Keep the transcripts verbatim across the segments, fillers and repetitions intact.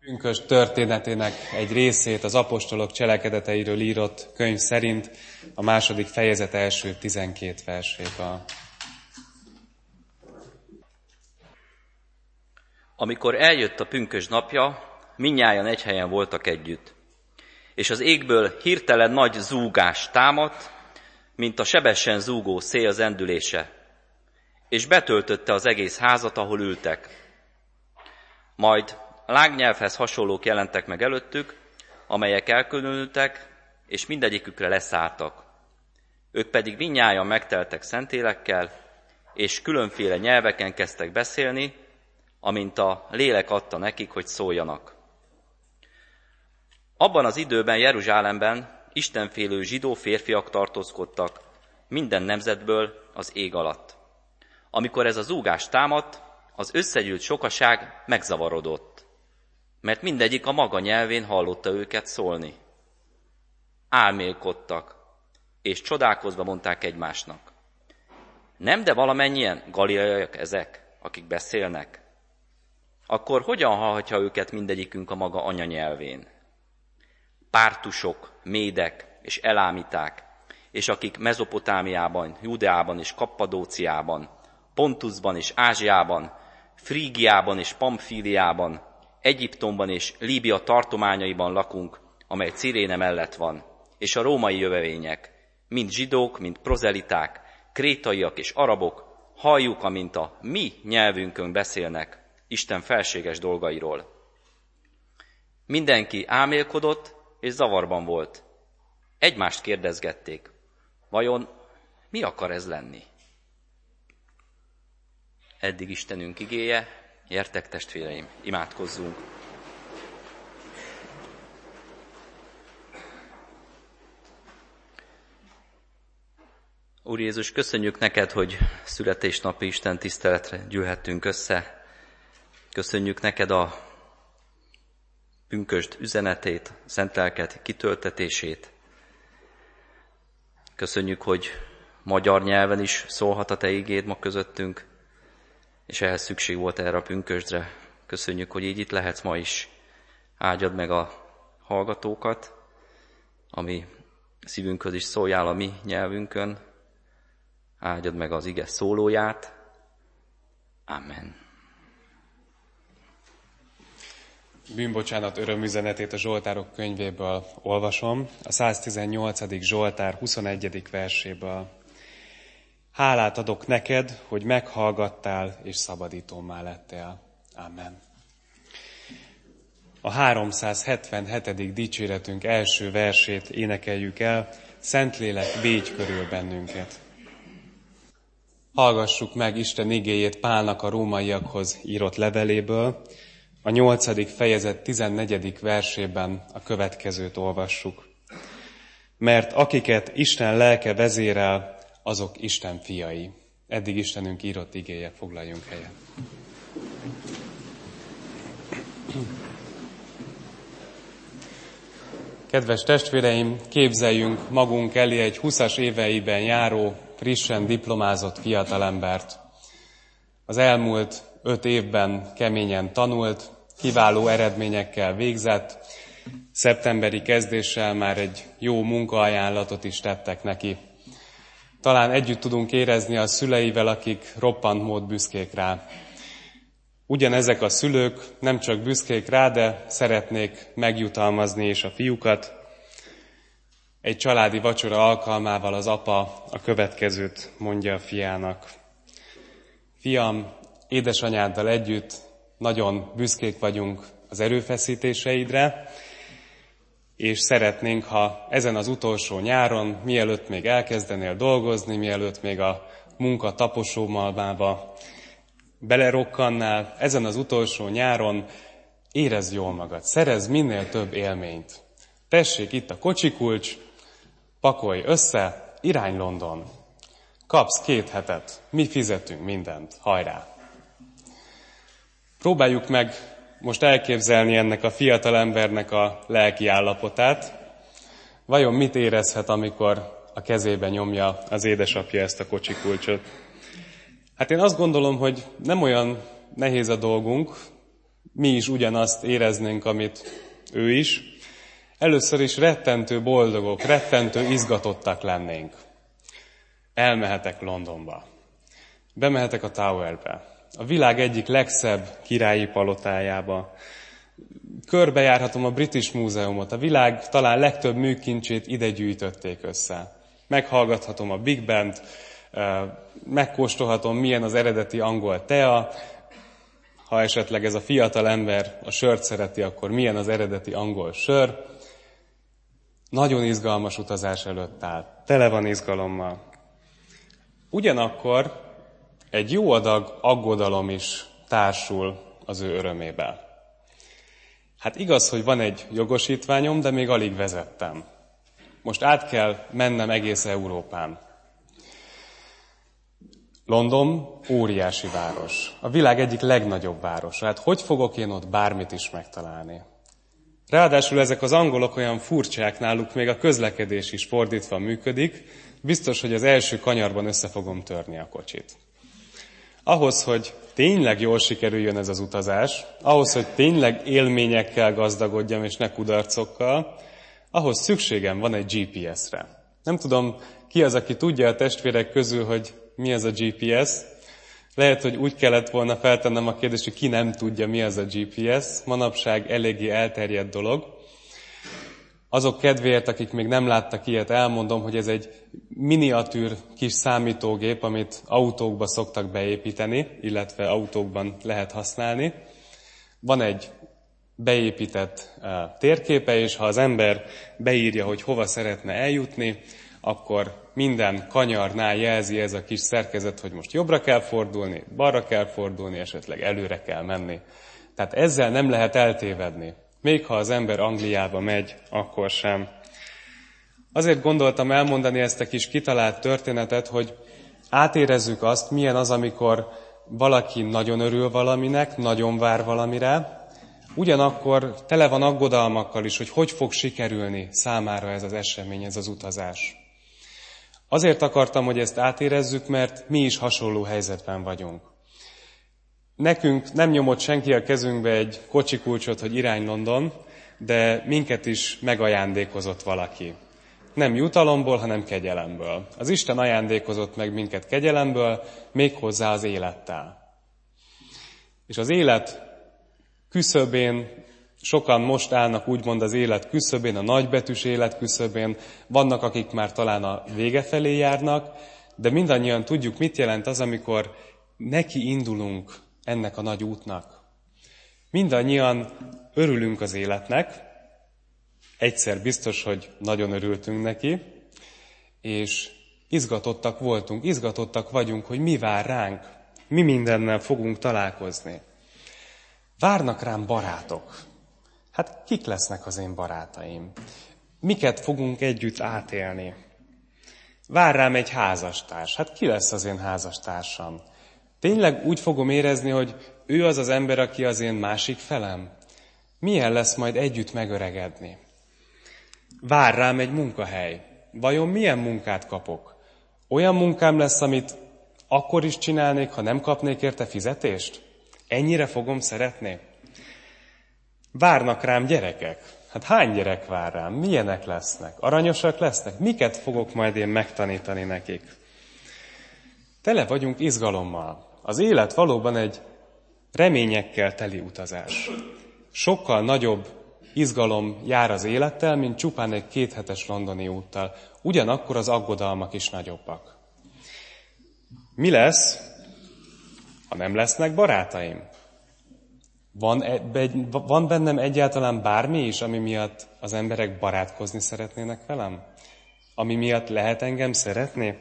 Pünkösd történetének egy részét az apostolok cselekedeteiről írott könyv szerint a második fejezet első tizenkét verséből. Amikor eljött a pünkösd napja, mindnyájan egy helyen voltak együtt, és az égből hirtelen nagy zúgás támadt, mint a sebesen zúgó szél zendülése, és betöltötte az egész házat, ahol ültek. Majd lángnyelvhez hasonlók jelentek meg előttük, amelyek elkülönültek, és mindegyikükre leszálltak. Ők pedig mindnyájan megteltek szentélekkel, és különféle nyelveken kezdtek beszélni, amint a lélek adta nekik, hogy szóljanak. Abban az időben Jeruzsálemben istenfélő zsidó férfiak tartózkodtak minden nemzetből az ég alatt. Amikor ez a zúgás támadt, az összegyűlt sokaság megzavarodott, mert mindegyik a maga nyelvén hallotta őket szólni. Álmélkodtak, és csodálkozva mondták egymásnak: nem de valamennyien galileaiak ezek, akik beszélnek? Akkor hogyan hallhatja őket mindegyikünk a maga anyanyelvén? Pártusok, médek és elámiták, és akik Mezopotámiában, Judeában és Kappadóciában, Pontusban és Ázsiában, Frígiában és Pamfíliában, Egyiptomban és Líbia tartományaiban lakunk, amely Ciréne mellett van, és a római jövevények, mind zsidók, mind prozeliták, krétaiak és arabok, halljuk, amint a mi nyelvünkön beszélnek Isten felséges dolgairól. Mindenki álmélkodott és zavarban volt. Egymást kérdezgették: vajon mi akar ez lenni? Eddig Istenünk igéje, gyertek testvéreim, imádkozzunk. Úr Jézus, köszönjük neked, hogy születésnapi Isten tiszteletre gyűlhettünk össze. Köszönjük neked a pünkösd üzenetét, szent lelked kitöltetését. Köszönjük, hogy magyar nyelven is szólhat a te igéd ma közöttünk, és ehhez szükség volt erre a pünkösdre. Köszönjük, hogy így itt lehetsz ma is. Áldjad meg a hallgatókat, ami szívünkhöz is szóljál a mi nyelvünkön. Áldjad meg az ige szólóját. Amen. Bűnbocsánat örömüzenetét a Zsoltárok könyvéből olvasom, a száztizennyolcadik Zsoltár huszonegyedik verséből. Hálát adok neked, hogy meghallgattál és szabadítómmá lettél. Amen. A háromszázhetvenhetedik dicséretünk első versét énekeljük el, Szentlélek, védj körül bennünket. Hallgassuk meg Isten igéjét Pálnak a rómaiakhoz írott leveléből, a nyolcadik fejezet tizennegyedik versében a következőt olvassuk. Mert akiket Isten lelke vezérel, azok Isten fiai. Eddig Istenünk írott igéje, foglaljunk helyet. Kedves testvéreim, képzeljünk magunk elé egy húszas éveiben járó, frissen diplomázott fiatalembert. Az elmúlt öt évben keményen tanult, kiváló eredményekkel végzett, szeptemberi kezdéssel már egy jó munkaajánlatot is tettek neki. Talán együtt tudunk érezni a szüleivel, akik roppant mód büszkék rá. Ugyanezek a szülők nem csak büszkék rá, de szeretnék megjutalmazni is a fiúkat. Egy családi vacsora alkalmával az apa a következőt mondja a fiának. Fiam, édesanyáddal együtt nagyon büszkék vagyunk az erőfeszítéseidre, és szeretnénk, ha ezen az utolsó nyáron, mielőtt még elkezdenél dolgozni, mielőtt még a munka taposómalmába belerokkannál, ezen az utolsó nyáron érezd jól magad, szerezz minél több élményt. Tessék, itt a kocsikulcs, pakolj össze, irány London. Kapsz két hetet, mi fizetünk mindent, hajrá! Próbáljuk meg most elképzelni ennek a fiatal embernek a lelki állapotát. Vajon mit érezhet, amikor a kezébe nyomja az édesapja ezt a kocsikulcsot? Hát én azt gondolom, hogy nem olyan nehéz a dolgunk, mi is ugyanazt éreznénk, amit ő is. Először is rettentő boldogok, rettentő izgatottak lennénk. Elmehetek Londonba. Bemehetek a Towerbe. A világ egyik legszebb királyi palotájába. Körbejárhatom a British Múzeumot. A világ talán legtöbb műkincsét ide gyűjtötték össze. Meghallgathatom a Big Band, megkóstolhatom, milyen az eredeti angol tea. Ha esetleg ez a fiatal ember a sört szereti, akkor milyen az eredeti angol sör. Nagyon izgalmas utazás előtt áll. Tele van izgalommal. Ugyanakkor egy jó adag aggodalom is társul az ő örömével. Hát igaz, hogy van egy jogosítványom, de még alig vezettem. Most át kell mennem egész Európán. London óriási város. A világ egyik legnagyobb városa. Hát hogy fogok én ott bármit is megtalálni? Ráadásul ezek az angolok olyan furcsák, náluk még a közlekedés is fordítva működik. Biztos, hogy az első kanyarban össze fogom törni a kocsit. Ahhoz, hogy tényleg jól sikerüljön ez az utazás, ahhoz, hogy tényleg élményekkel gazdagodjam, és ne kudarcokkal, ahhoz szükségem van egy gé pé es-re. Nem tudom, ki az, aki tudja a testvérek közül, hogy mi az a gé pé es. Lehet, hogy úgy kellett volna feltennem a kérdést, hogy ki nem tudja, mi az a gé pé es. Manapság eléggé elterjedt dolog. Azok kedvéért, akik még nem láttak ilyet, elmondom, hogy ez egy miniatűr kis számítógép, amit autókba szoktak beépíteni, illetve autókban lehet használni. Van egy beépített térképe, és ha az ember beírja, hogy hova szeretne eljutni, akkor minden kanyarnál jelzi ez a kis szerkezet, hogy most jobbra kell fordulni, balra kell fordulni, esetleg előre kell menni. Tehát ezzel nem lehet eltévedni. Még ha az ember Angliába megy, akkor sem. Azért gondoltam elmondani ezt a kis kitalált történetet, hogy átérezzük azt, milyen az, amikor valaki nagyon örül valaminek, nagyon vár valamire, ugyanakkor tele van aggodalmakkal is, hogy hogy fog sikerülni számára ez az esemény, ez az utazás. Azért akartam, hogy ezt átérezzük, mert mi is hasonló helyzetben vagyunk. Nekünk nem nyomott senki a kezünkbe egy kocsikulcsot, hogy irány London, de minket is megajándékozott valaki. Nem jutalomból, hanem kegyelemből. Az Isten ajándékozott meg minket kegyelemből, méghozzá az élettel. És az élet küszöbén, sokan most állnak úgymond az élet küszöbén, a nagybetűs élet küszöbén, vannak, akik már talán a vége felé járnak, de mindannyian tudjuk, mit jelent az, amikor neki indulunk ennek a nagy útnak. Mindannyian örülünk az életnek, egyszer biztos, hogy nagyon örültünk neki, és izgatottak voltunk, izgatottak vagyunk, hogy mi vár ránk, mi mindennel fogunk találkozni. Várnak rám barátok. Hát kik lesznek az én barátaim? Miket fogunk együtt átélni? Vár rám egy házastárs. Hát ki lesz az én házastársam? Tényleg úgy fogom érezni, hogy ő az az ember, aki az én másik felem? Milyen lesz majd együtt megöregedni? Vár rám egy munkahely. Vajon milyen munkát kapok? Olyan munkám lesz, amit akkor is csinálnék, ha nem kapnék érte fizetést? Ennyire fogom szeretni? Várnak rám gyerekek. Hát hány gyerek vár rám? Milyenek lesznek? Aranyosak lesznek? Miket fogok majd én megtanítani nekik? Tele vagyunk izgalommal. Az élet valóban egy reményekkel teli utazás. Sokkal nagyobb izgalom jár az élettel, mint csupán egy kéthetes londoni úttal. Ugyanakkor az aggodalmak is nagyobbak. Mi lesz, ha nem lesznek barátaim? Van, egy, van bennem egyáltalán bármi is, ami miatt az emberek barátkozni szeretnének velem? Ami miatt lehet engem szeretni?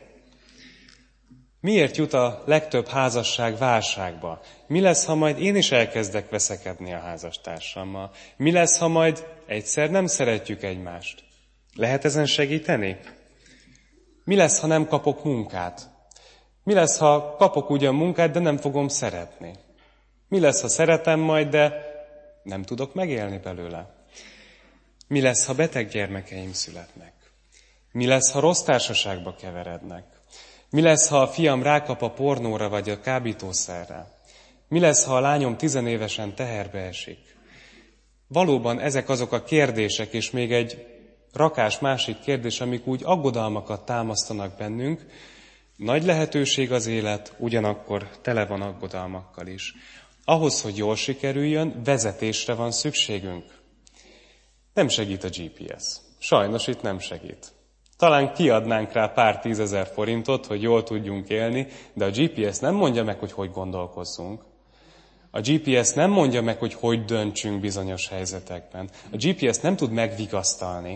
Miért jut a legtöbb házasság válságba? Mi lesz, ha majd én is elkezdek veszekedni a házastársammal? Mi lesz, ha majd egyszer nem szeretjük egymást? Lehet ezen segíteni? Mi lesz, ha nem kapok munkát? Mi lesz, ha kapok ugyan munkát, de nem fogom szeretni? Mi lesz, ha szeretem majd, de nem tudok megélni belőle? Mi lesz, ha beteg gyermekeim születnek? Mi lesz, ha rossz társaságba keverednek? Mi lesz, ha a fiam rákap a pornóra vagy a kábítószerre? Mi lesz, ha a lányom tizenévesen teherbe esik? Valóban ezek azok a kérdések, és még egy rakás másik kérdés, amik úgy aggodalmakat támasztanak bennünk. Nagy lehetőség az élet, ugyanakkor tele van aggodalmakkal is. Ahhoz, hogy jól sikerüljön, vezetésre van szükségünk. Nem segít a gé pé es. Sajnos itt nem segít. Talán kiadnánk rá pár tízezer forintot, hogy jól tudjunk élni, de a gé pé es nem mondja meg, hogy hogy gondolkozzunk. A gé pé es nem mondja meg, hogy hogy döntsünk bizonyos helyzetekben. A gé pé es nem tud megvigasztalni.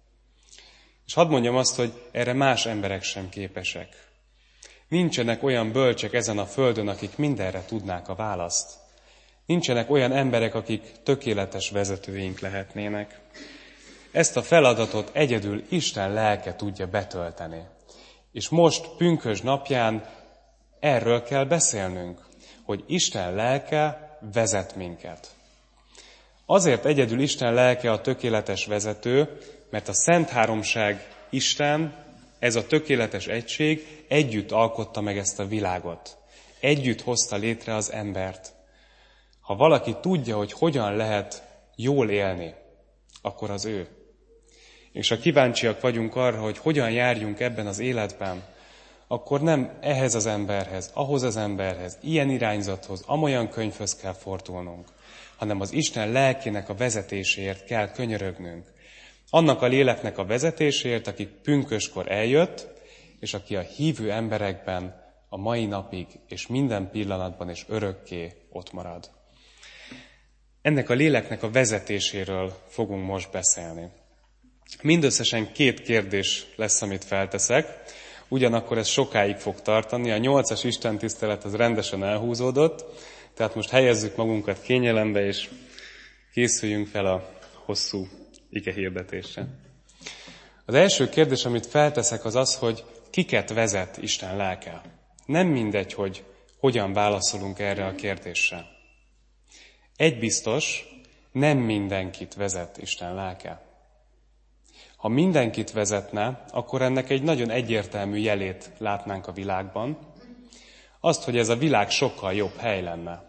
És hadd mondjam azt, hogy erre más emberek sem képesek. Nincsenek olyan bölcsek ezen a földön, akik mindenre tudnák a választ. Nincsenek olyan emberek, akik tökéletes vezetőink lehetnének. Ezt a feladatot egyedül Isten lelke tudja betölteni. És most pünkösd napján erről kell beszélnünk, hogy Isten lelke vezet minket. Azért egyedül Isten lelke a tökéletes vezető, mert a Szent Háromság Isten, ez a tökéletes egység együtt alkotta meg ezt a világot. Együtt hozta létre az embert. Ha valaki tudja, hogy hogyan lehet jól élni, akkor az ő. És ha kíváncsiak vagyunk arra, hogy hogyan járjunk ebben az életben, akkor nem ehhez az emberhez, ahhoz az emberhez, ilyen irányzathoz, amolyan könyvhöz kell fordulnunk, hanem az Isten lelkének a vezetéséért kell könyörögnünk. Annak a léleknek a vezetéséért, aki pünköskor eljött, és aki a hívő emberekben a mai napig, és minden pillanatban és örökké ott marad. Ennek a léleknek a vezetéséről fogunk most beszélni. Mindösszesen két kérdés lesz, amit felteszek, ugyanakkor ez sokáig fog tartani. A nyolcas istentisztelet az rendesen elhúzódott, tehát most helyezzük magunkat kényelembe, és készüljünk fel a hosszú ige hirdetésre. Az első kérdés, amit felteszek, az az, hogy kiket vezet Isten lelke. Nem mindegy, hogy hogyan válaszolunk erre a kérdésre. Egy biztos, nem mindenkit vezet Isten lelke. Ha mindenkit vezetne, akkor ennek egy nagyon egyértelmű jelét látnánk a világban. Azt, hogy ez a világ sokkal jobb hely lenne.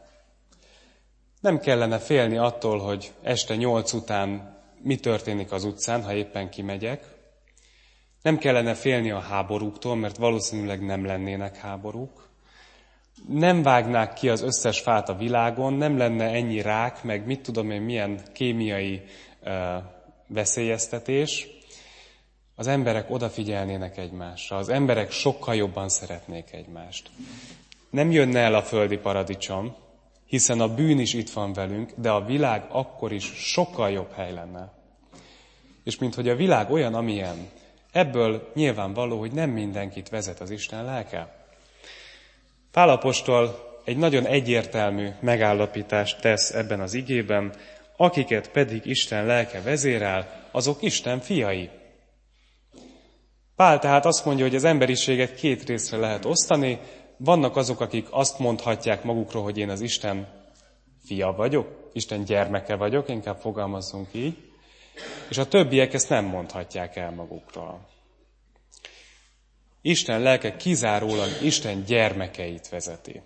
Nem kellene félni attól, hogy este nyolc után mi történik az utcán, ha éppen kimegyek. Nem kellene félni a háborúktól, mert valószínűleg nem lennének háborúk. Nem vágnák ki az összes fát a világon, nem lenne ennyi rák, meg mit tudom én, milyen kémiai uh, veszélyeztetés. Az emberek odafigyelnének egymásra, az emberek sokkal jobban szeretnék egymást. Nem jönne el a földi paradicsom, hiszen a bűn is itt van velünk, de a világ akkor is sokkal jobb hely lenne. És minthogy a világ olyan, amilyen, ebből nyilvánvaló, hogy nem mindenkit vezet az Isten lelke. Pál apostol egy nagyon egyértelmű megállapítást tesz ebben az igében, akiket pedig Isten lelke vezérel, azok Isten fiai. Pál tehát azt mondja, hogy az emberiséget két részre lehet osztani. Vannak azok, akik azt mondhatják magukról, hogy én az Isten fia vagyok, Isten gyermeke vagyok, inkább fogalmazzunk így, és a többiek ezt nem mondhatják el magukról. Isten lelke kizárólag Isten gyermekeit vezeti.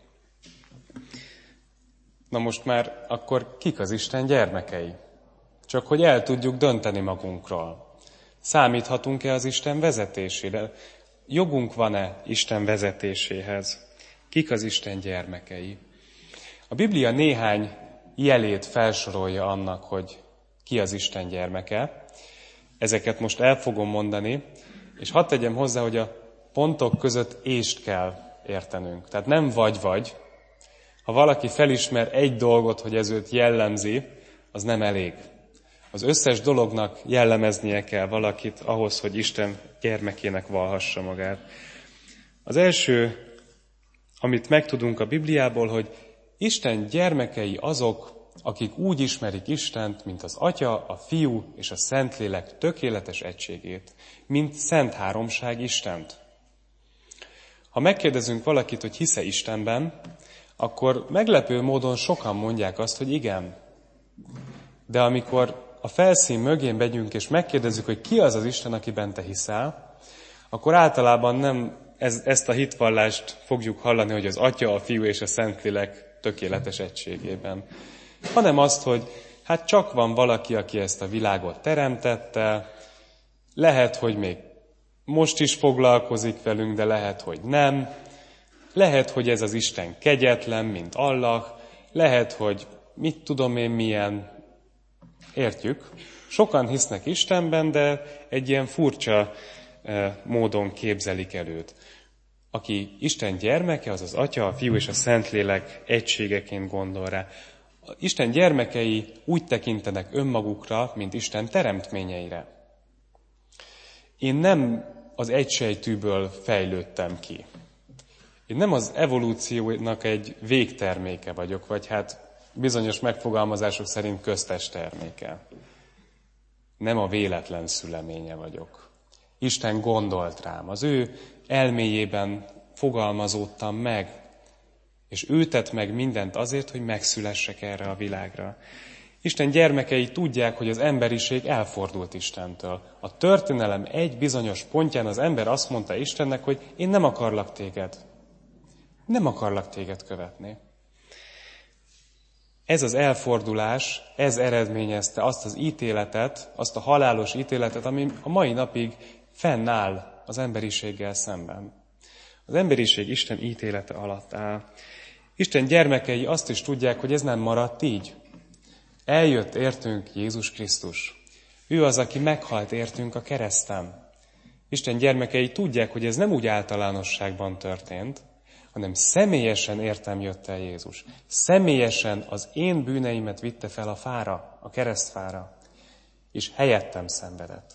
Na most már akkor kik az Isten gyermekei? Csak hogy el tudjuk dönteni magunkról. Számíthatunk-e az Isten vezetésére? Jogunk van-e Isten vezetéséhez? Kik az Isten gyermekei? A Biblia néhány jelét felsorolja annak, hogy ki az Isten gyermeke. Ezeket most el fogom mondani, és hadd tegyem hozzá, hogy a pontok között ést kell értenünk. Tehát nem vagy-vagy. Ha valaki felismer egy dolgot, hogy ez őt jellemzi, az nem elég. Az összes dolognak jellemeznie kell valakit ahhoz, hogy Isten gyermekének valhassa magát. Az első, amit megtudunk a Bibliából, hogy Isten gyermekei azok, akik úgy ismerik Istent, mint az Atya, a Fiú és a Szentlélek tökéletes egységét, mint Szent Háromság Istent. Ha megkérdezünk valakit, hogy hisz-e Istenben, akkor meglepő módon sokan mondják azt, hogy igen. De amikor a felszín mögén megyünk, és megkérdezzük, hogy ki az az Isten, akiben te hiszel, akkor általában nem ez, ezt a hitvallást fogjuk hallani, hogy az Atya, a Fiú és a Szentlélek tökéletes egységében. Hanem azt, hogy hát csak van valaki, aki ezt a világot teremtette, lehet, hogy még most is foglalkozik velünk, de lehet, hogy nem. Lehet, hogy ez az Isten kegyetlen, mint Allah, lehet, hogy mit tudom én milyen, értjük. Sokan hisznek Istenben, de egy ilyen furcsa módon képzelik el őt. Aki Isten gyermeke, az az Atya, a Fiú és a Szentlélek egységeként gondol rá. Isten gyermekei úgy tekintenek önmagukra, mint Isten teremtményeire. Én nem az egysejtűből fejlődtem ki. Én nem az evolúciónak egy végterméke vagyok, vagy hát bizonyos megfogalmazások szerint köztes terméke. Nem a véletlen szüleménye vagyok. Isten gondolt rám, az ő elméjében fogalmazódtam meg, és ő tett meg mindent azért, hogy megszülessek erre a világra. Isten gyermekei tudják, hogy az emberiség elfordult Istentől. A történelem egy bizonyos pontján az ember azt mondta Istennek, hogy én nem akarlak téged. Nem akarlak téged követni. Ez az elfordulás, ez eredményezte azt az ítéletet, azt a halálos ítéletet, ami a mai napig fennáll az emberiséggel szemben. Az emberiség Isten ítélete alatt áll. Isten gyermekei azt is tudják, hogy ez nem maradt így. Eljött értünk Jézus Krisztus. Ő az, aki meghalt értünk a kereszten. Isten gyermekei tudják, hogy ez nem úgy általánosságban történt, hanem személyesen értem jött el Jézus. Személyesen az én bűneimet vitte fel a fára, a keresztfára, és helyettem szenvedett.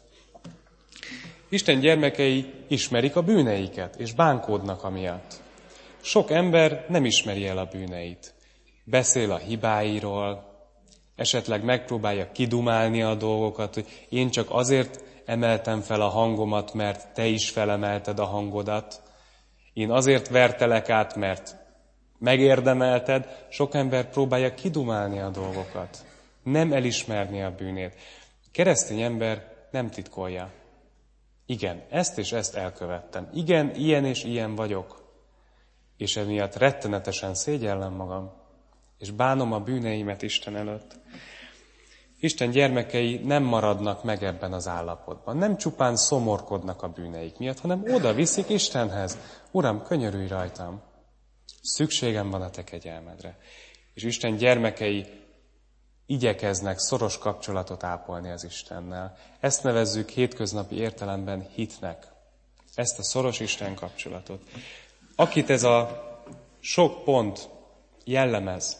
Isten gyermekei ismerik a bűneiket, és bánkódnak amiatt. Sok ember nem ismeri el a bűneit. Beszél a hibáiról, esetleg megpróbálja kidumálni a dolgokat, hogy én csak azért emeltem fel a hangomat, mert te is felemelted a hangodat. Én azért vertelek át, mert megérdemelted. Sok ember próbálja kidumálni a dolgokat, nem elismerni a bűnét. A keresztény ember nem titkolja. Igen, ezt és ezt elkövettem. Igen, ilyen és ilyen vagyok. És emiatt rettenetesen szégyellem magam, és bánom a bűneimet Isten előtt. Isten gyermekei nem maradnak meg ebben az állapotban. Nem csupán szomorkodnak a bűneik miatt, hanem oda viszik Istenhez. Uram, könyörülj rajtam. Szükségem van a te kegyelmedre. És Isten gyermekei igyekeznek szoros kapcsolatot ápolni az Istennel. Ezt nevezzük hétköznapi értelemben hitnek. Ezt a szoros Isten kapcsolatot. Akit ez a sok pont jellemez,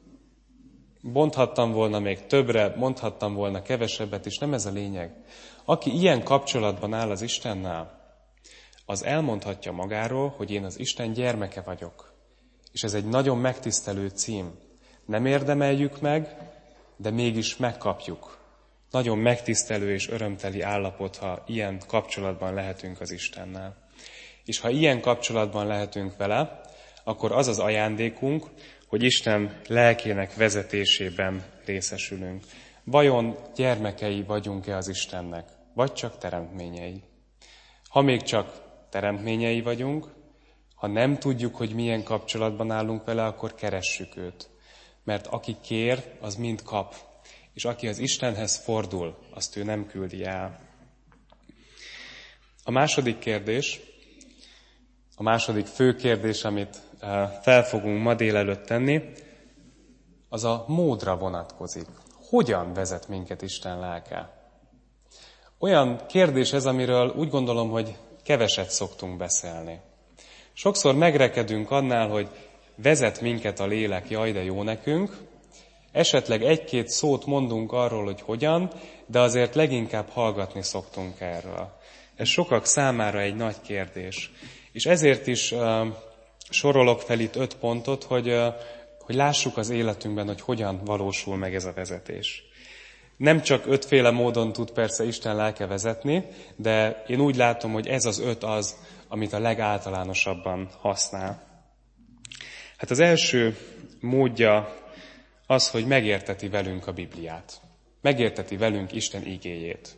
bonthattam volna még többre, mondhattam volna kevesebbet, és nem ez a lényeg. Aki ilyen kapcsolatban áll az Istennel, az elmondhatja magáról, hogy én az Isten gyermeke vagyok. És ez egy nagyon megtisztelő cím. Nem érdemeljük meg, de mégis megkapjuk. Nagyon megtisztelő és örömteli állapot, ha ilyen kapcsolatban lehetünk az Istennel. És ha ilyen kapcsolatban lehetünk vele, akkor az az ajándékunk, hogy Isten lelkének vezetésében részesülünk. Vajon gyermekei vagyunk-e az Istennek, vagy csak teremtményei? Ha még csak teremtményei vagyunk, ha nem tudjuk, hogy milyen kapcsolatban állunk vele, akkor keressük őt. Mert aki kér, az mind kap. És aki az Istenhez fordul, azt ő nem küldi el. A második kérdés, a második fő kérdés, amit fel fogunk ma délelőtt tenni, az a módra vonatkozik. Hogyan vezet minket Isten lelke? Olyan kérdés ez, amiről úgy gondolom, hogy keveset szoktunk beszélni. Sokszor megrekedünk annál, hogy vezet minket a lélek, jaj, de jó nekünk. Esetleg egy-két szót mondunk arról, hogy hogyan, de azért leginkább hallgatni szoktunk erről. Ez sokak számára egy nagy kérdés. És ezért is uh, sorolok fel itt öt pontot, hogy, uh, hogy lássuk az életünkben, hogy hogyan valósul meg ez a vezetés. Nem csak ötféle módon tud persze Isten lelke vezetni, de én úgy látom, hogy ez az öt az, amit a legáltalánosabban használ. Hát az első módja az, hogy megérteti velünk a Bibliát. Megérteti velünk Isten igéjét.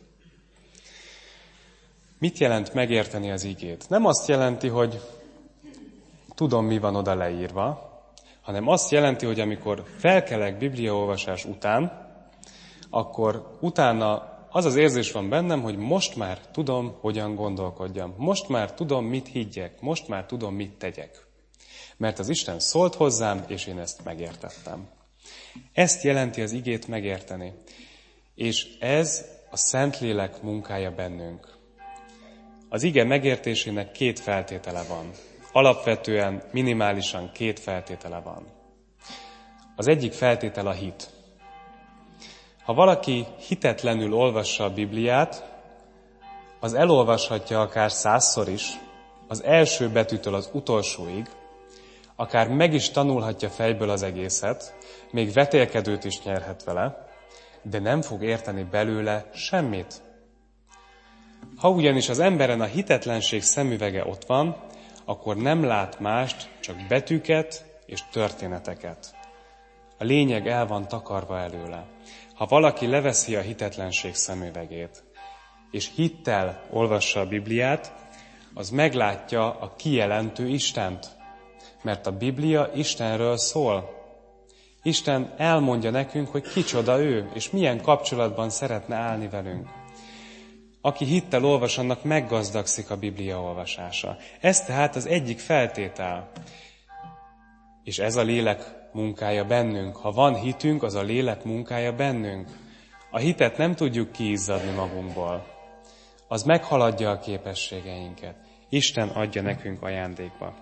Mit jelent megérteni az igét? Nem azt jelenti, hogy tudom, mi van oda leírva, hanem azt jelenti, hogy amikor felkelek bibliaolvasás után, akkor utána az az érzés van bennem, hogy most már tudom, hogyan gondolkodjam. Most már tudom, mit higgyek. Most már tudom, mit tegyek. Mert az Isten szólt hozzám, és én ezt megértettem. Ezt jelenti az igét megérteni. És ez a Szentlélek munkája bennünk. Az ige megértésének két feltétele van. Alapvetően, minimálisan két feltétele van. Az egyik feltétel a hit. Ha valaki hitetlenül olvassa a Bibliát, az elolvashatja akár százszor is, az első betűtől az utolsóig, akár meg is tanulhatja fejből az egészet, még vetélkedőt is nyerhet vele, de nem fog érteni belőle semmit. Ha ugyanis az emberen a hitetlenség szemüvege ott van, akkor nem lát mást, csak betűket és történeteket. A lényeg el van takarva előle. Ha valaki leveszi a hitetlenség szemüvegét, és hittel olvassa a Bibliát, az meglátja a kijelentő Istent, mert a Biblia Istenről szól. Isten elmondja nekünk, hogy kicsoda ő, és milyen kapcsolatban szeretne állni velünk. Aki hittel olvas, annak meggazdagszik a Biblia olvasása. Ez tehát az egyik feltétel. És ez a lélek munkája bennünk. Ha van hitünk, az a lélek munkája bennünk. A hitet nem tudjuk kiizzadni magunkból. Az meghaladja a képességeinket. Isten adja nekünk ajándékba.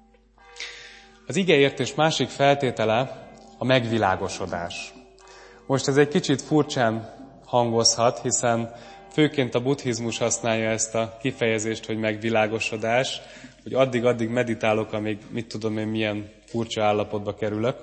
Az igeértés másik feltétele a megvilágosodás. Most ez egy kicsit furcsán hangozhat, hiszen főként a buddhizmus használja ezt a kifejezést, hogy megvilágosodás, hogy addig-addig meditálok, amíg mit tudom én milyen furcsa állapotba kerülök,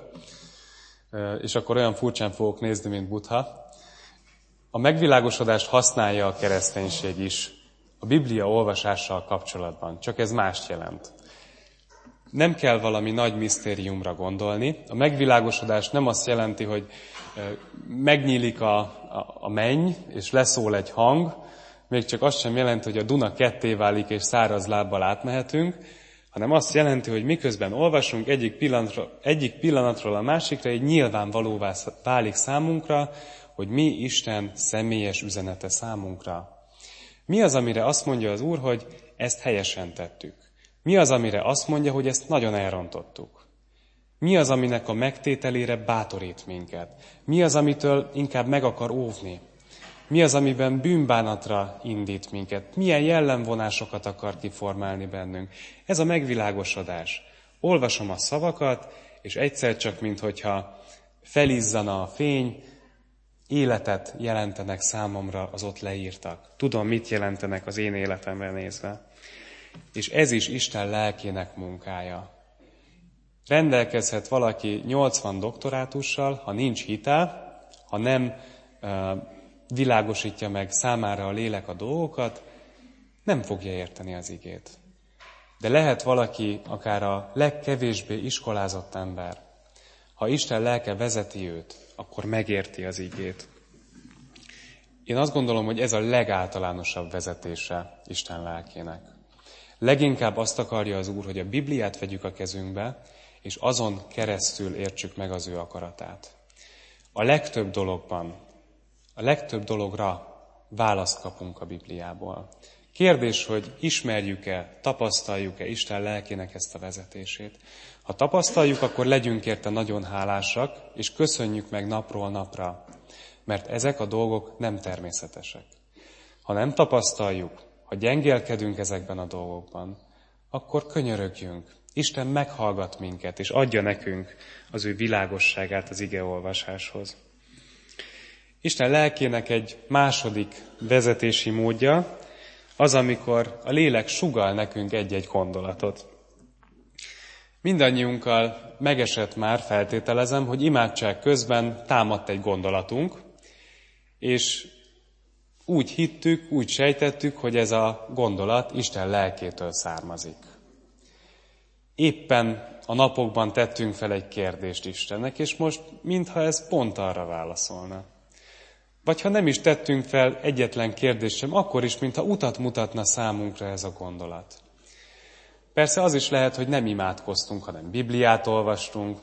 és akkor olyan furcsán fogok nézni, mint Buddha. A megvilágosodást használja a kereszténység is, a Biblia olvasással kapcsolatban, csak ez mást jelent. Nem kell valami nagy misztériumra gondolni. A megvilágosodás nem azt jelenti, hogy megnyílik a, a, a menny, és leszól egy hang, még csak azt sem jelenti, hogy a Duna ketté válik, és száraz lábbal átmehetünk, hanem azt jelenti, hogy miközben olvasunk, egyik pillanatról, egyik pillanatról a másikra, egy nyilvánvalóvá válik számunkra, hogy mi Isten személyes üzenete számunkra. Mi az, amire azt mondja az Úr, hogy ezt helyesen tettük? Mi az, amire azt mondja, hogy ezt nagyon elrontottuk? Mi az, aminek a megtételére bátorít minket? Mi az, amitől inkább meg akar óvni? Mi az, amiben bűnbánatra indít minket? Milyen jellemvonásokat akar kiformálni bennünk? Ez a megvilágosodás. Olvasom a szavakat, és egyszer csak, minthogyha felizzana a fény, életet jelentenek számomra az ott leírtak. Tudom, mit jelentenek az én életemre nézve. És ez is Isten lelkének munkája. Rendelkezhet valaki nyolcvan doktorátussal, ha nincs hitel, ha nem uh, világosítja meg számára a lélek a dolgokat, nem fogja érteni az igét. De lehet valaki, akár a legkevésbé iskolázott ember, ha Isten lelke vezeti őt, akkor megérti az igét. Én azt gondolom, hogy ez a legáltalánosabb vezetése Isten lelkének. Leginkább azt akarja az Úr, hogy a Bibliát vegyük a kezünkbe, és azon keresztül értsük meg az ő akaratát. A legtöbb dologban, a legtöbb dologra választ kapunk a Bibliából. Kérdés, hogy ismerjük-e, tapasztaljuk-e Isten lelkének ezt a vezetését. Ha tapasztaljuk, akkor legyünk érte nagyon hálásak, és köszönjük meg napról napra, mert ezek a dolgok nem természetesek. Ha nem tapasztaljuk, ha gyengélkedünk ezekben a dolgokban, akkor könyörögjünk. Isten meghallgat minket, és adja nekünk az ő világosságát az igeolvasáshoz. Isten lelkének egy második vezetési módja az, amikor a lélek sugall nekünk egy-egy gondolatot. Mindannyiunkkal megesett már, feltételezem, hogy imádság közben támadt egy gondolatunk, és úgy hittük, úgy sejtettük, hogy ez a gondolat Isten lelkétől származik. Éppen a napokban tettünk fel egy kérdést Istennek, és most mintha ez pont arra válaszolna. Vagy ha nem is tettünk fel egyetlen kérdést sem, akkor is, mintha utat mutatna számunkra ez a gondolat. Persze az is lehet, hogy nem imádkoztunk, hanem Bibliát olvastunk,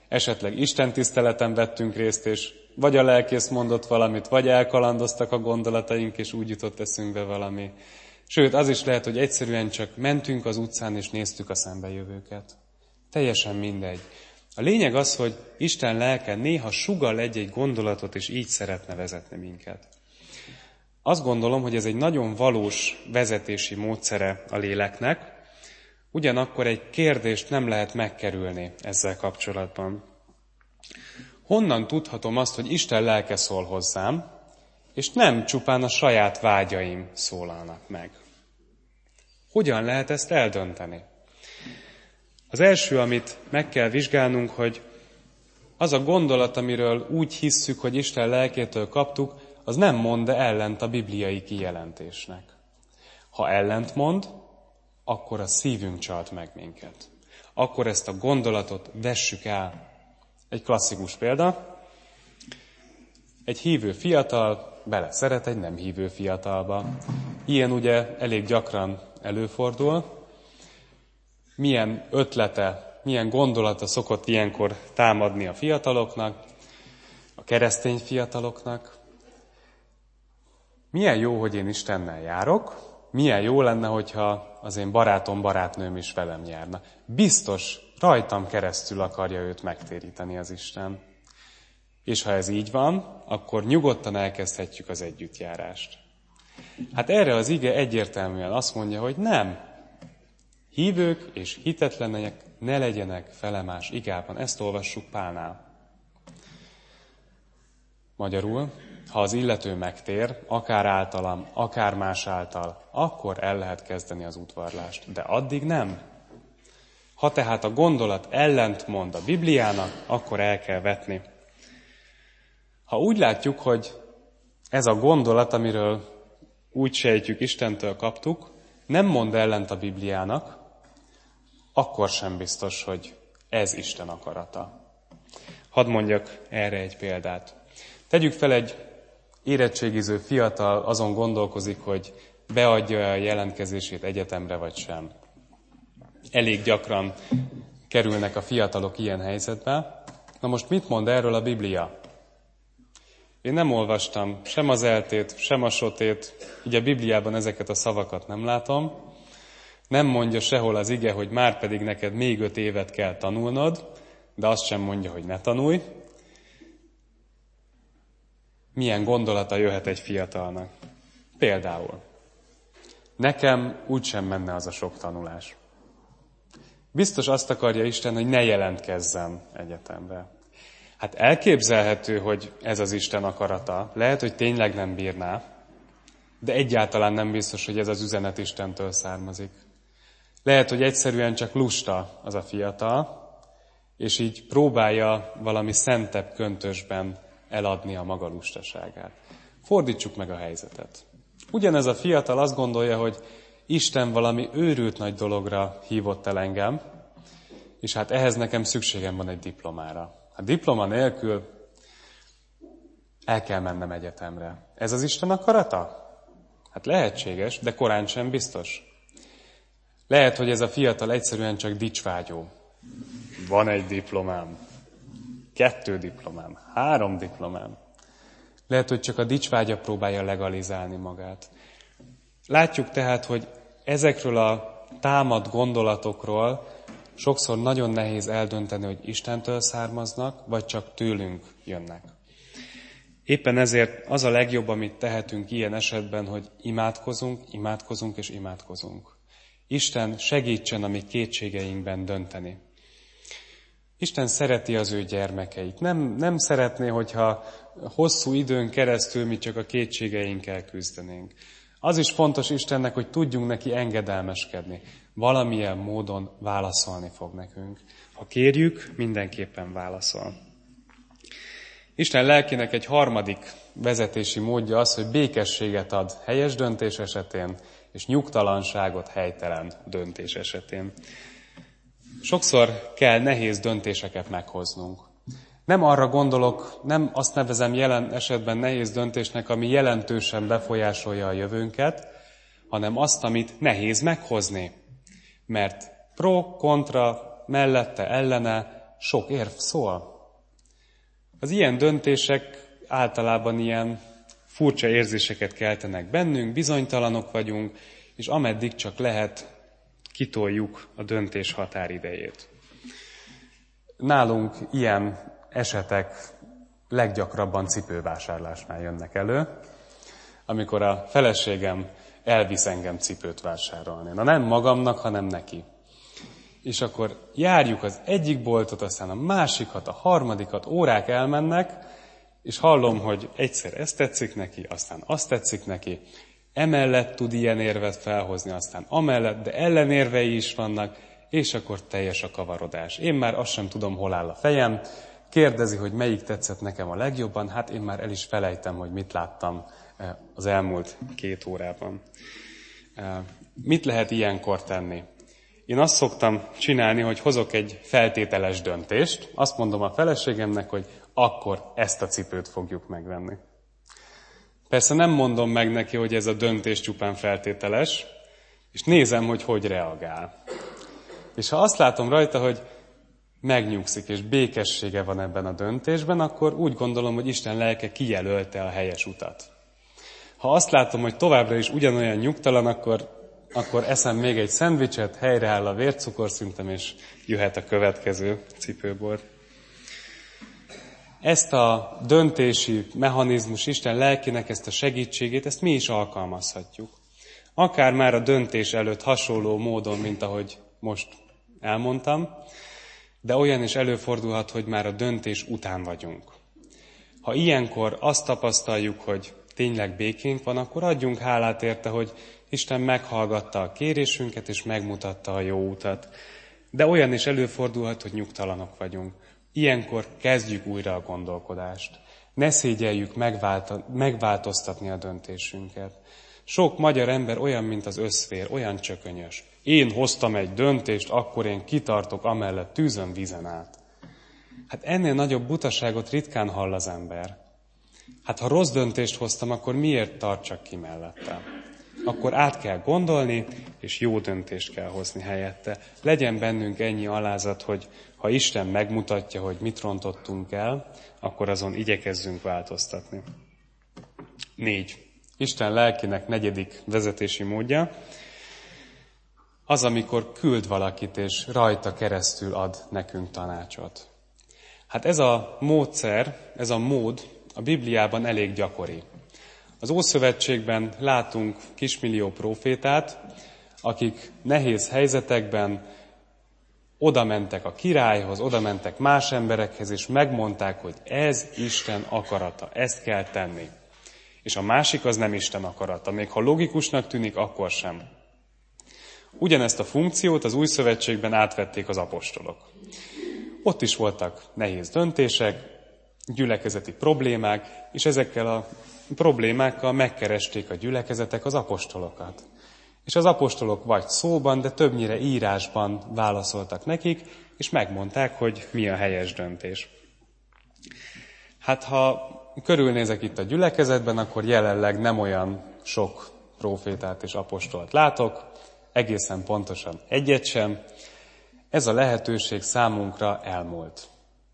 esetleg istentiszteleten vettünk részt, és vagy a lelkész mondott valamit, vagy elkalandoztak a gondolataink, és úgy jutott eszünkbe valami. Sőt, az is lehet, hogy egyszerűen csak mentünk az utcán, és néztük a szembejövőket. Teljesen mindegy. A lényeg az, hogy Isten lelke néha sugall egy-egy gondolatot, és így szeretne vezetni minket. Azt gondolom, hogy ez egy nagyon valós vezetési módszere a léleknek, ugyanakkor egy kérdést nem lehet megkerülni ezzel kapcsolatban. Honnan tudhatom azt, hogy Isten lelke szól hozzám, és nem csupán a saját vágyaim szólalnak meg? Hogyan lehet ezt eldönteni? Az első, amit meg kell vizsgálnunk, hogy az a gondolat, amiről úgy hisszük, hogy Isten lelkétől kaptuk, az nem mond ellent a bibliai kijelentésnek. Ha ellent mond, akkor a szívünk csalt meg minket. Akkor ezt a gondolatot vessük el. Egy klasszikus példa. Egy hívő fiatal beleszeret egy nem hívő fiatalba. Ilyen ugye elég gyakran előfordul. Milyen ötlete, milyen gondolata szokott ilyenkor támadni a fiataloknak, a keresztény fiataloknak. Milyen jó, hogy én Istennel járok, milyen jó lenne, hogyha az én barátom, barátnőm is velem járna. Biztos rajtam keresztül akarja őt megtéríteni az Isten. És ha ez így van, akkor nyugodtan elkezdhetjük az együttjárást. Hát erre az ige egyértelműen azt mondja, hogy nem. Hívők és hitetlenek ne legyenek felemás igában. Ezt olvassuk Pálnál. Magyarul, ha az illető megtér, akár általam, akár más által, akkor el lehet kezdeni az udvarlást, de addig nem. Ha tehát a gondolat ellentmond a Bibliának, akkor el kell vetni. Ha úgy látjuk, hogy ez a gondolat, amiről úgy sejtjük, Istentől kaptuk, nem mond ellent a Bibliának, akkor sem biztos, hogy ez Isten akarata. Hadd mondjak erre egy példát. Tegyük fel, egy érettségiző fiatal azon gondolkozik, hogy beadja a jelentkezését egyetemre vagy sem. Elég gyakran kerülnek a fiatalok ilyen helyzetbe. Na most mit mond erről a Biblia? Én nem olvastam sem az eltét, sem a sotét, így a Bibliában ezeket a szavakat nem látom. Nem mondja sehol az ige, hogy már pedig neked még öt évet kell tanulnod, de azt sem mondja, hogy ne tanulj. Milyen gondolata jöhet egy fiatalnak? Például, nekem úgysem menne az a sok tanulás. Biztos azt akarja Isten, hogy ne jelentkezzen egyetemre. Hát elképzelhető, hogy ez az Isten akarata. Lehet, hogy tényleg nem bírná, de egyáltalán nem biztos, hogy ez az üzenet Istentől származik. Lehet, hogy egyszerűen csak lusta az a fiatal, és így próbálja valami szentebb köntösben eladni a maga lustaságát. Fordítsuk meg a helyzetet. Ugyanez a fiatal azt gondolja, hogy Isten valami őrült nagy dologra hívott el engem, és hát ehhez nekem szükségem van egy diplomára. A diploma nélkül el kell mennem egyetemre. Ez az Isten akarata? Hát lehetséges, de korán sem biztos. Lehet, hogy ez a fiatal egyszerűen csak dicsvágyó. Van egy diplomám, kettő diplomám, három diplomám. Lehet, hogy csak a dicsvágya próbálja legalizálni magát. Látjuk tehát, hogy ezekről a támad gondolatokról sokszor nagyon nehéz eldönteni, hogy Istentől származnak, vagy csak tőlünk jönnek. Éppen ezért az a legjobb, amit tehetünk ilyen esetben, hogy imádkozunk, imádkozunk és imádkozunk. Isten segítsen a mi kétségeinkben dönteni. Isten szereti az ő gyermekeit. Nem, nem szeretné, hogyha hosszú időn keresztül mi csak a kétségeinkkel küzdenénk. Az is fontos Istennek, hogy tudjunk neki engedelmeskedni. Valamilyen módon válaszolni fog nekünk. Ha kérjük, mindenképpen válaszol. Isten lelkének egy harmadik vezetési módja az, hogy békességet ad helyes döntés esetén, és nyugtalanságot helytelen döntés esetén. Sokszor kell nehéz döntéseket meghoznunk. Nem arra gondolok, nem azt nevezem jelen esetben nehéz döntésnek, ami jelentősen befolyásolja a jövőnket, hanem azt, amit nehéz meghozni. Mert pro, kontra, mellette, ellene sok érv szól. Az ilyen döntések általában ilyen furcsa érzéseket keltenek bennünk, bizonytalanok vagyunk, és ameddig csak lehet, kitoljuk a döntés határidejét. Nálunk ilyen esetek leggyakrabban cipővásárlásnál jönnek elő, amikor a feleségem elvisz engem cipőt vásárolni. Na nem magamnak, hanem neki. És akkor járjuk az egyik boltot, aztán a másikat, a harmadikat, órák elmennek, és hallom, hogy egyszer ezt tetszik neki, aztán azt tetszik neki, emellett tud ilyen érvet felhozni, aztán amellett, de ellenérvei is vannak, és akkor teljes a kavarodás. Én már azt sem tudom, hol áll a fejem, kérdezi, hogy melyik tetszett nekem a legjobban, hát én már el is felejtem, hogy mit láttam az elmúlt két órában. Mit lehet ilyenkor tenni? Én azt szoktam csinálni, hogy hozok egy feltételes döntést, azt mondom a feleségemnek, hogy akkor ezt a cipőt fogjuk megvenni. Persze nem mondom meg neki, hogy ez a döntés csupán feltételes, és nézem, hogy hogy reagál. És ha azt látom rajta, hogy megnyugszik, és békessége van ebben a döntésben, akkor úgy gondolom, hogy Isten lelke kijelölte a helyes utat. Ha azt látom, hogy továbbra is ugyanolyan nyugtalan, akkor, akkor eszem még egy szendvicset, helyreáll a vércukorszintem, és jöhet a következő cipőbor. Ezt a döntési mechanizmus, Isten lelkének ezt a segítségét, ezt mi is alkalmazhatjuk. Akár már a döntés előtt hasonló módon, mint ahogy most elmondtam, de olyan is előfordulhat, hogy már a döntés után vagyunk. Ha ilyenkor azt tapasztaljuk, hogy tényleg békénk van, akkor adjunk hálát érte, hogy Isten meghallgatta a kérésünket, és megmutatta a jó utat. De olyan is előfordulhat, hogy nyugtalanok vagyunk. Ilyenkor kezdjük újra a gondolkodást. Ne szégyeljük megvált- megváltoztatni a döntésünket. Sok magyar ember olyan, mint az összvér, olyan csökönyös. Én hoztam egy döntést, akkor én kitartok amellett tűzön vízen át. Hát ennél nagyobb butaságot ritkán hall az ember. Hát ha rossz döntést hoztam, akkor miért tartsak ki mellette? Akkor át kell gondolni, és jó döntést kell hozni helyette. Legyen bennünk ennyi alázat, hogy ha Isten megmutatja, hogy mit rontottunk el, akkor azon igyekezzünk változtatni. Négy. Isten lelkének negyedik vezetési módja, az, amikor küld valakit, és rajta keresztül ad nekünk tanácsot. Hát ez a módszer, ez a mód a Bibliában elég gyakori. Az Ószövetségben látunk kismillió prófétát, akik nehéz helyzetekben oda mentek a királyhoz, oda mentek más emberekhez, és megmondták, hogy ez Isten akarata, ezt kell tenni. És a másik az nem Isten akarata, még ha logikusnak tűnik, akkor sem. Ugyanezt a funkciót az Új Szövetségben átvették az apostolok. Ott is voltak nehéz döntések, gyülekezeti problémák, és ezekkel a problémákkal megkeresték a gyülekezetek az apostolokat. És az apostolok vagy szóban, de többnyire írásban válaszoltak nekik, és megmondták, hogy mi a helyes döntés. Hát ha körülnézek itt a gyülekezetben, akkor jelenleg nem olyan sok prófétát és apostolt látok, egészen pontosan egyet sem. Ez a lehetőség számunkra elmúlt.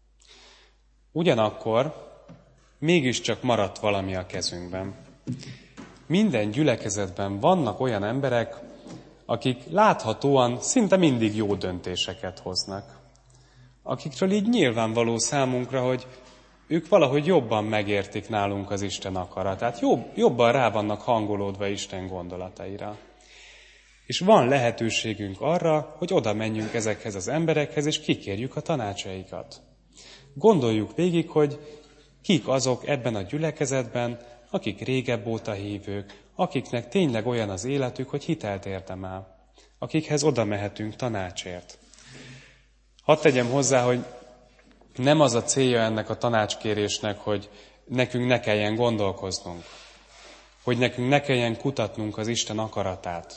Ugyanakkor mégiscsak maradt valami a kezünkben. Minden gyülekezetben vannak olyan emberek, akik láthatóan szinte mindig jó döntéseket hoznak. Akikről így nyilvánvaló számunkra, hogy ők valahogy jobban megértik nálunk az Isten akaratát, jobb, jobban rá vannak hangolódva Isten gondolataira. És van lehetőségünk arra, hogy oda menjünk ezekhez az emberekhez, és kikérjük a tanácsaikat. Gondoljuk végig, hogy kik azok ebben a gyülekezetben, akik régebb óta hívők, akiknek tényleg olyan az életük, hogy hitelt érdemel, akikhez oda mehetünk tanácsért. Hadd tegyem hozzá, hogy nem az a célja ennek a tanácskérésnek, hogy nekünk ne kelljen gondolkoznunk, hogy nekünk ne kelljen kutatnunk az Isten akaratát.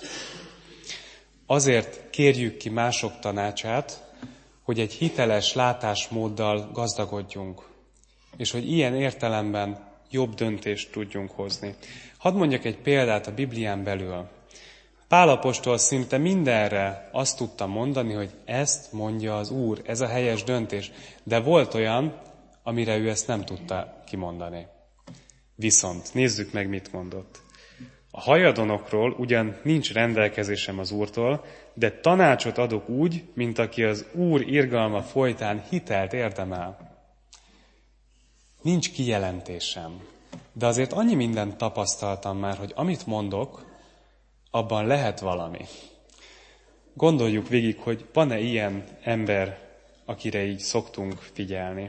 Azért kérjük ki mások tanácsát, hogy egy hiteles látásmóddal gazdagodjunk, és hogy ilyen értelemben jobb döntést tudjunk hozni. Hadd mondjak egy példát a Biblián belül. Pál apostol szinte mindenre azt tudta mondani, hogy ezt mondja az Úr, ez a helyes döntés, de volt olyan, amire ő ezt nem tudta kimondani. Viszont nézzük meg, mit mondott. A hajadonokról ugyan nincs rendelkezésem az Úrtól, de tanácsot adok úgy, mint aki az Úr irgalma folytán hitelt érdemel. Nincs kijelentésem, de azért annyi mindent tapasztaltam már, hogy amit mondok, abban lehet valami. Gondoljuk végig, hogy van-e ilyen ember, akire így szoktunk figyelni.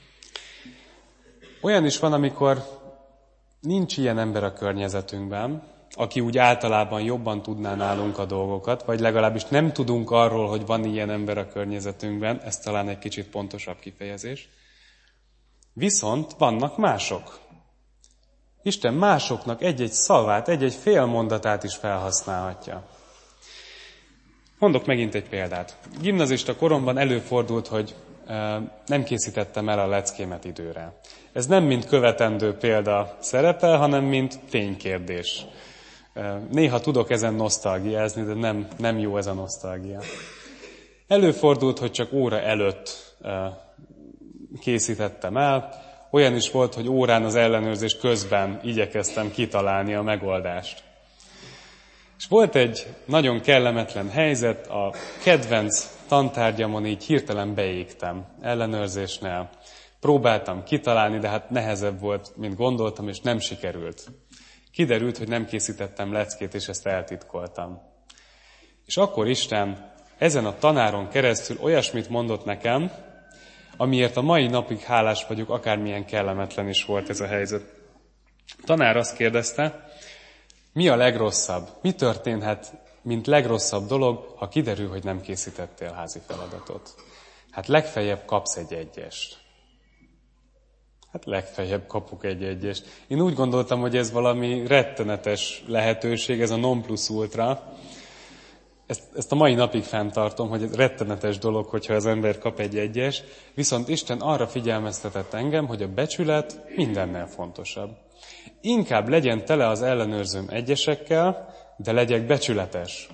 Olyan is van, amikor nincs ilyen ember a környezetünkben, aki úgy általában jobban tudná nálunk a dolgokat, vagy legalábbis nem tudunk arról, hogy van ilyen ember a környezetünkben, ez talán egy kicsit pontosabb kifejezés. Viszont vannak mások. Isten másoknak egy-egy szavát, egy-egy fél mondatát is felhasználhatja. Mondok megint egy példát. Gimnazista koromban előfordult, hogy e, nem készítettem el a leckémet időre. Ez nem mint követendő példa szerepel, hanem mint fénykérdés. E, néha tudok ezen nosztalgiázni, de nem, nem jó ez a nosztalgia. Előfordult, hogy csak óra előtt e, készítettem el. Olyan is volt, hogy órán az ellenőrzés közben igyekeztem kitalálni a megoldást. És volt egy nagyon kellemetlen helyzet, a kedvenc tantárgyamon így hirtelen beégtem ellenőrzésnél. Próbáltam kitalálni, de hát nehezebb volt, mint gondoltam, és nem sikerült. Kiderült, hogy nem készítettem leckét, és ezt eltitkoltam. És akkor Isten ezen a tanáron keresztül olyasmit mondott nekem, amiért a mai napig hálás vagyok, akármilyen kellemetlen is volt ez a helyzet. A tanár azt kérdezte, mi a legrosszabb? Mi történhet, mint legrosszabb dolog, ha kiderül, hogy nem készítettél házi feladatot? Hát legfeljebb kapsz egy egyest. Hát legfeljebb kapok egy egyest. Én úgy gondoltam, hogy ez valami rettenetes lehetőség, ez a non plus ultra. Ezt, ezt a mai napig fenntartom, hogy ez rettenetes dolog, hogyha az ember kap egy egyes, viszont Isten arra figyelmeztetett engem, hogy a becsület mindennel fontosabb. Inkább legyen tele az ellenőrzőm egyesekkel, de legyek becsületes.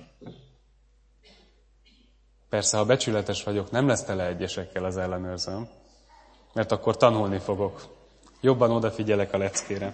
Persze, ha becsületes vagyok, nem lesz tele egyesekkel az ellenőrzőm, mert akkor tanulni fogok. Jobban odafigyelek a leckére.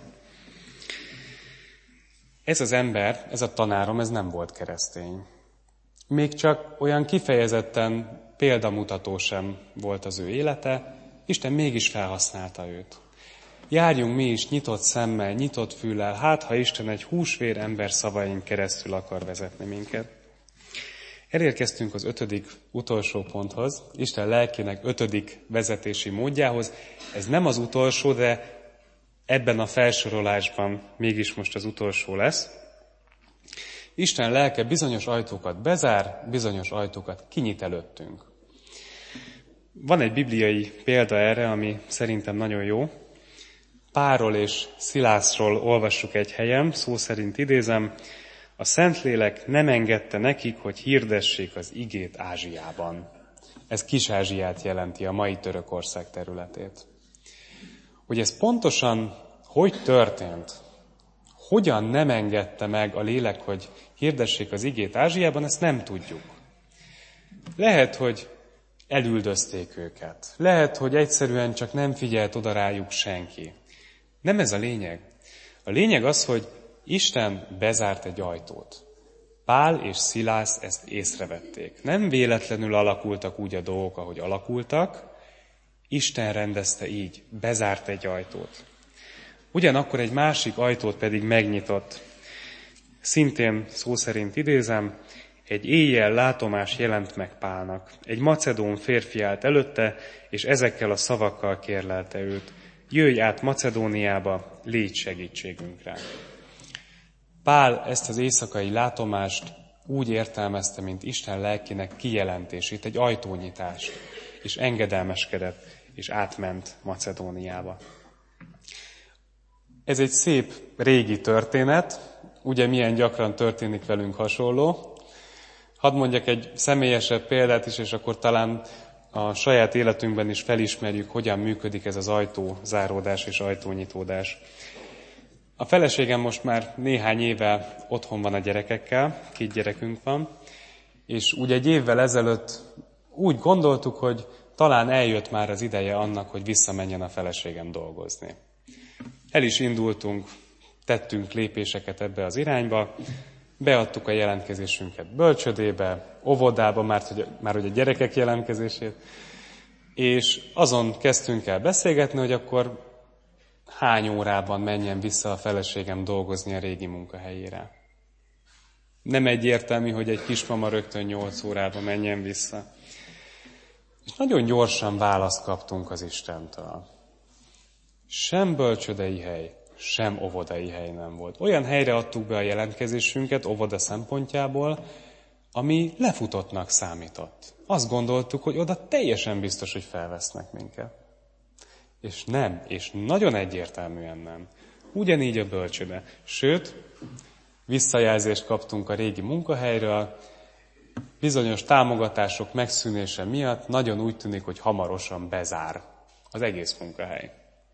Ez az ember, ez a tanárom, ez nem volt keresztény. Még csak olyan kifejezetten példamutató sem volt az ő élete, Isten mégis felhasználta őt. Járjunk mi is nyitott szemmel, nyitott füllel, hát ha Isten egy húsvér ember szavain keresztül akar vezetni minket. Elérkeztünk az ötödik utolsó ponthoz, Isten lelkének ötödik vezetési módjához. Ez nem az utolsó, de ebben a felsorolásban mégis most az utolsó lesz. Isten lelke bizonyos ajtókat bezár, bizonyos ajtókat kinyit előttünk. Van egy bibliai példa erre, ami szerintem nagyon jó. Pálról és Szilászról olvassuk egy helyen, szó szerint idézem, a Szentlélek nem engedte nekik, hogy hirdessék az igét Ázsiában. Ez Kis-Ázsiát jelenti, a mai Törökország területét. Hogy ez pontosan hogy történt, hogyan nem engedte meg a lélek, hogy hirdessék az igét Ázsiában, ezt nem tudjuk. Lehet, hogy elüldözték őket. Lehet, hogy egyszerűen csak nem figyelt oda rájuk senki. Nem ez a lényeg. A lényeg az, hogy Isten bezárt egy ajtót. Pál és Szilász ezt észrevették. Nem véletlenül alakultak úgy a dolgok, ahogy alakultak. Isten rendezte így, bezárt egy ajtót. Ugyanakkor egy másik ajtót pedig megnyitott. Szintén szó szerint idézem, egy éjjel látomás jelent meg Pálnak. Egy macedón férfi állt előtte, és ezekkel a szavakkal kérlelte őt. Jöjj át Macedóniába, légy segítségünkre. Pál ezt az éjszakai látomást úgy értelmezte, mint Isten lelkének kijelentését, egy ajtónyitást, és engedelmeskedett, és átment Macedóniába. Ez egy szép régi történet, ugye milyen gyakran történik velünk hasonló. Hadd mondjak egy személyesebb példát is, és akkor talán a saját életünkben is felismerjük, hogyan működik ez az ajtózáródás és ajtónyitódás. A feleségem most már néhány éve otthon van a gyerekekkel, két gyerekünk van, és úgy egy évvel ezelőtt úgy gondoltuk, hogy talán eljött már az ideje annak, hogy visszamenjen a feleségem dolgozni. El is indultunk, tettünk lépéseket ebbe az irányba, beadtuk a jelentkezésünket bölcsödébe, óvodába, már hogy, már hogy a gyerekek jelentkezését, és azon kezdtünk el beszélgetni, hogy akkor hány órában menjen vissza a feleségem dolgozni a régi munkahelyére. Nem egyértelmű, hogy egy kismama rögtön nyolc órában menjen vissza. És nagyon gyorsan választ kaptunk az Istentől. Sem bölcsödei hely, sem óvodai hely nem volt. Olyan helyre adtuk be a jelentkezésünket óvoda szempontjából, ami lefutottnak számított. Azt gondoltuk, hogy oda teljesen biztos, hogy felvesznek minket. És nem, és nagyon egyértelműen nem. Ugyanígy a bölcsöde. Sőt, visszajelzést kaptunk a régi munkahelyről, bizonyos támogatások megszűnése miatt nagyon úgy tűnik, hogy hamarosan bezár az egész munkahely.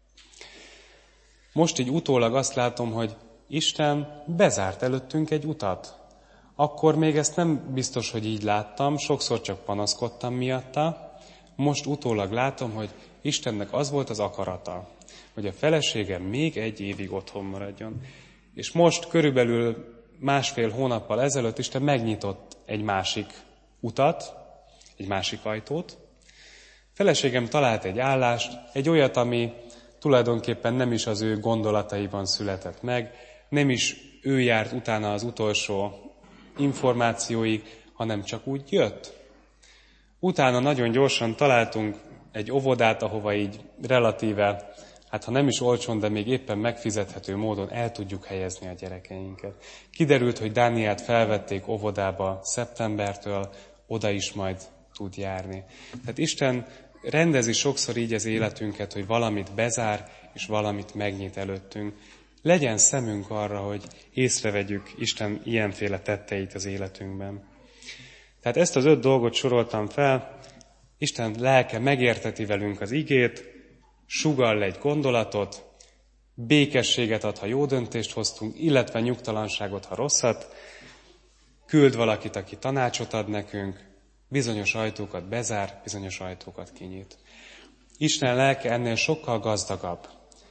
Most így utólag azt látom, hogy Isten bezárt előttünk egy utat. Akkor még ezt nem biztos, hogy így láttam, sokszor csak panaszkodtam miatta. Most utólag látom, hogy Istennek az volt az akarata, hogy a feleségem még egy évig otthon maradjon. És most körülbelül másfél hónappal ezelőtt Isten megnyitott egy másik utat, egy másik ajtót. Feleségem talált egy állást, egy olyat, ami tulajdonképpen nem is az ő gondolataiban született meg, nem is ő járt utána az utolsó információig, hanem csak úgy jött. Utána nagyon gyorsan találtunk egy óvodát, ahova így relatíve, hát ha nem is olcsón, de még éppen megfizethető módon el tudjuk helyezni a gyerekeinket. Kiderült, hogy Dánielt felvették óvodába szeptembertől, oda is majd tud járni. Tehát Isten rendezi sokszor így az életünket, hogy valamit bezár, és valamit megnyit előttünk. Legyen szemünk arra, hogy észrevegyük Isten ilyenféle tetteit az életünkben. Tehát ezt az öt dolgot soroltam fel, Isten lelke megérteti velünk az igét, sugall egy gondolatot, békességet ad, ha jó döntést hoztunk, illetve nyugtalanságot, ha rosszat, küld valakit, aki tanácsot ad nekünk, bizonyos ajtókat bezár, bizonyos ajtókat kinyit. Isten lelke ennél sokkal gazdagabb.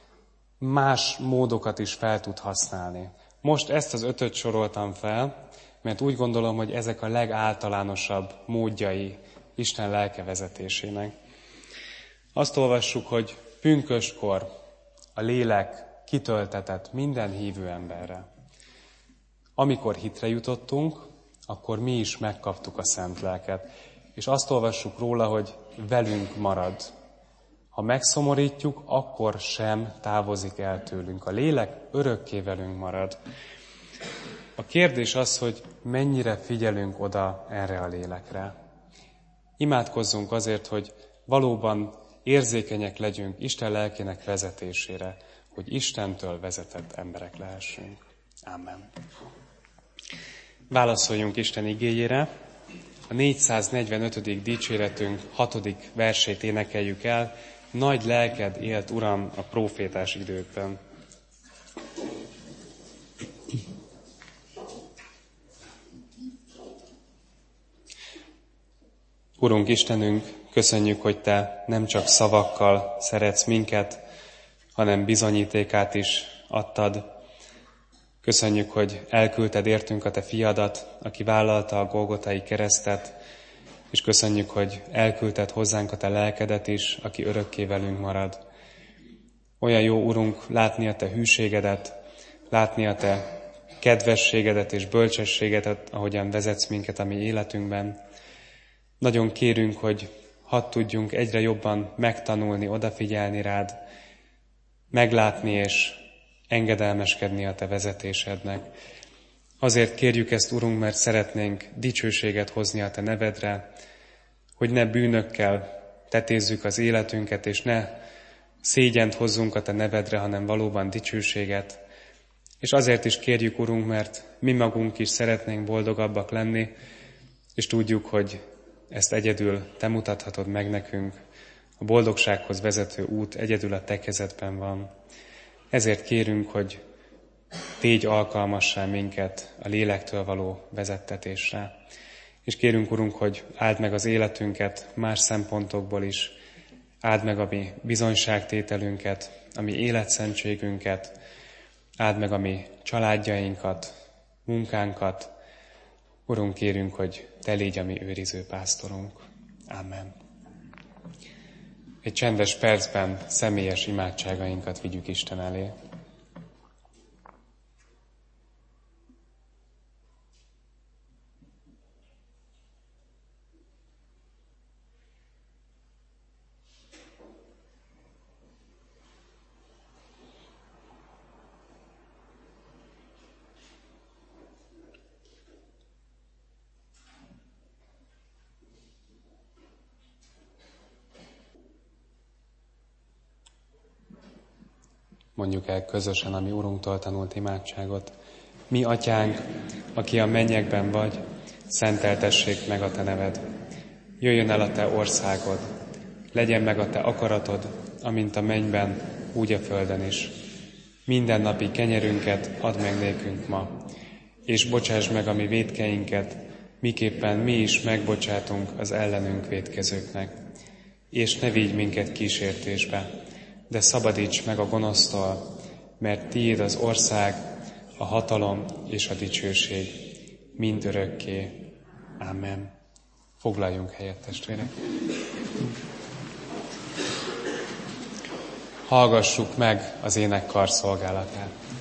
Más módokat is fel tud használni. Most ezt az ötöt soroltam fel, mert úgy gondolom, hogy ezek a legáltalánosabb módjai Isten lelke vezetésének. Azt olvassuk, hogy pünköstkor a lélek kitöltetett minden hívő emberre. Amikor hitre jutottunk, akkor mi is megkaptuk a szent lelket. És azt olvassuk róla, hogy velünk marad. Ha megszomorítjuk, akkor sem távozik el tőlünk. A lélek örökké velünk marad. A kérdés az, hogy mennyire figyelünk oda erre a lélekre. Imádkozzunk azért, hogy valóban érzékenyek legyünk Isten lelkének vezetésére, hogy Istentől vezetett emberek lehessünk. Amen. Válaszoljunk Isten igéjére. A négyszáznegyvenötödik dicséretünk hatodik versét énekeljük el. Nagy lelked élt, Uram, a prófétás időkben. Urunk Istenünk, köszönjük, hogy Te nem csak szavakkal szeretsz minket, hanem bizonyítékát is adtad. Köszönjük, hogy elküldted értünk a Te fiadat, aki vállalta a Golgotai keresztet, és köszönjük, hogy elküldted hozzánk a Te lelkedet is, aki örökké velünk marad. Olyan jó, Urunk, látni a Te hűségedet, látni a Te kedvességedet és bölcsességedet, ahogyan vezetsz minket a mi életünkben. Nagyon kérünk, hogy hadd tudjunk egyre jobban megtanulni, odafigyelni rád, meglátni és engedelmeskedni a Te vezetésednek. Azért kérjük ezt, Urunk, mert szeretnénk dicsőséget hozni a Te nevedre, hogy ne bűnökkel tetézzük az életünket, és ne szégyent hozzunk a Te nevedre, hanem valóban dicsőséget. És azért is kérjük, Urunk, mert mi magunk is szeretnénk boldogabbak lenni, és tudjuk, hogy ezt egyedül Te mutathatod meg nekünk. A boldogsághoz vezető út egyedül a Te kezedben van. Ezért kérünk, hogy tégy alkalmassá minket a lélektől való vezettetésre. És kérünk, Urunk, hogy áld meg az életünket más szempontokból is, áld meg a mi bizonyságtételünket, a mi életszentségünket, áld meg a mi családjainkat, munkánkat. Urunk, kérünk, hogy Te légy a mi őriző pásztorunk. Amen. Egy csendes percben személyes imádságainkat vigyük Isten elé. Mondjuk el közösen a mi Urunktól tanult imádságot. Mi, Atyánk, aki a mennyekben vagy, szenteltessék meg a Te neved. Jöjjön el a Te országod, legyen meg a Te akaratod, amint a mennyben, úgy a földön is. Minden napi kenyerünket add meg nékünk ma, és bocsáss meg a mi vétkeinket, miképpen mi is megbocsátunk az ellenünk vétkezőknek. És ne vigy minket kísértésbe, de szabadíts meg a gonosztól, mert Tiéd az ország, a hatalom és a dicsőség mind örökké. Amen. Foglaljunk helyet, testvérek. Hallgassuk meg az énekkar szolgálatát.